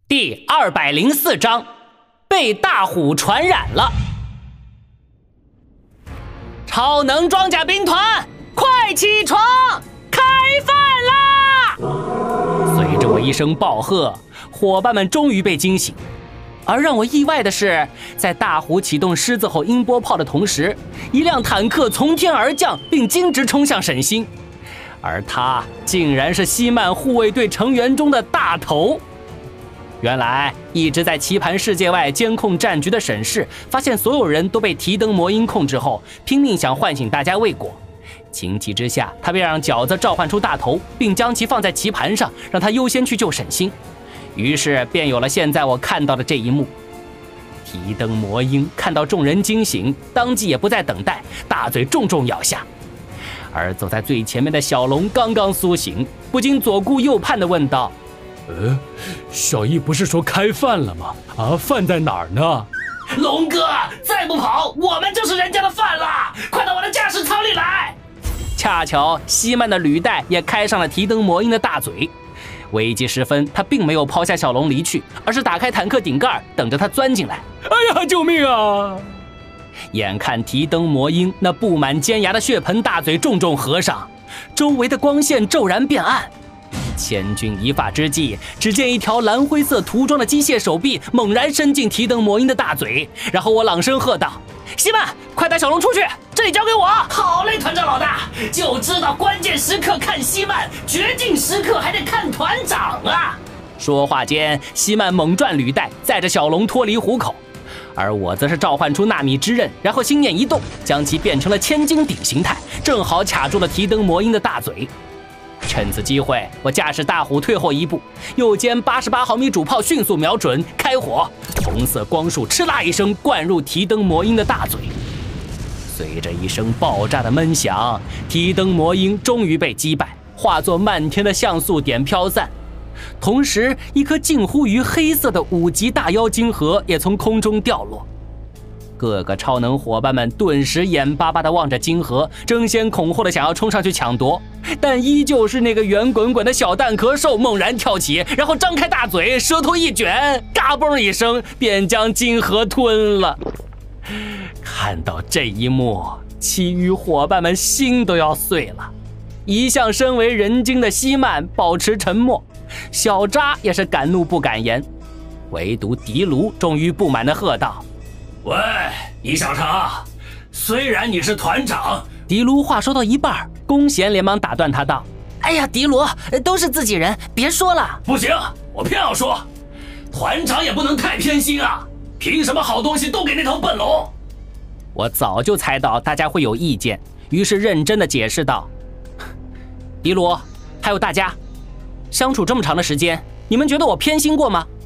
第204章，被大虎传染了。超能装甲兵团，快起床，开饭啦！随着我一声暴喝，伙伴们终于被惊醒。而让我意外的是，在大虎启动狮子吼音波炮的同时，一辆坦克从天而降，并径直冲向沈星，而他竟然是希曼护卫队成员中的大头。原来一直在棋盘世界外监控战局的沈氏，发现所有人都被提灯魔音控制后，拼命想唤醒大家未果。情急之下，他便让饺子召唤出大头，并将其放在棋盘上，让他优先去救沈星。于是便有了现在我看到的这一幕。提灯魔音看到众人惊醒，当即也不再等待，大嘴重重咬下。而走在最前面的小龙刚刚苏醒，不禁左顾右盼地问道： 小易不是说开饭了吗？饭在哪儿呢？ 龙哥，再不跑，我们就是人家的饭啦！快到我的驾驶舱里来！ 恰巧西曼的履带也开上了提灯魔音的大嘴。危急时分，他并没有抛下小龙离去，而是打开坦克顶盖，等着他钻进来。 哎呀，救命啊！ 眼看提灯魔音那布满尖牙的血盆大嘴重重合上，周围的光线骤然变暗。千钧一发之际，只见一条蓝灰色涂装的机械手臂猛然伸进提灯魔音的大嘴，然后我朗声喝道：西曼，快带小龙出去，这里交给我。 好嘞，团长老大，就知道关键时刻看西曼，绝境时刻还得看团长啊！ 说话间，西曼猛转履带，载着小龙脱离虎口，而我则是召唤出纳米之刃，然后心念一动，将其变成了千斤顶形态，正好卡住了提灯魔音的大嘴。趁此机会，我驾驶大虎退后一步，右肩88毫米主炮迅速瞄准开火，红色光束哧啦一声灌入提灯魔音的大嘴。随着一声爆炸的闷响，提灯魔音终于被击败，化作漫天的像素点飘散。同时，一颗近乎于黑色的5级大妖晶核也从空中掉落。各个超能伙伴们顿时眼巴巴地望着晶核，争先恐后的想要冲上去抢夺，但依旧是那个圆滚滚的小蛋壳兽猛然跳起，然后张开大嘴，舌头一卷，嘎嘣一声便将晶核吞了。看到这一幕，其余伙伴们心都要碎了。一向身为人精的西曼保持沉默，小扎也是敢怒不敢言，唯独迪卢终于不满地喝道： 喂，李小成，虽然你是团长…… 迪卢话说到一半，弓弦连忙打断他道： 哎呀，迪卢，都是自己人，别说了。 不行，我偏要说，团长也不能太偏心啊！凭什么好东西都给那头笨龙？ 我早就猜到大家会有意见，于是认真的解释道：迪卢，还有大家，相处这么长的时间，你们觉得我偏心过吗？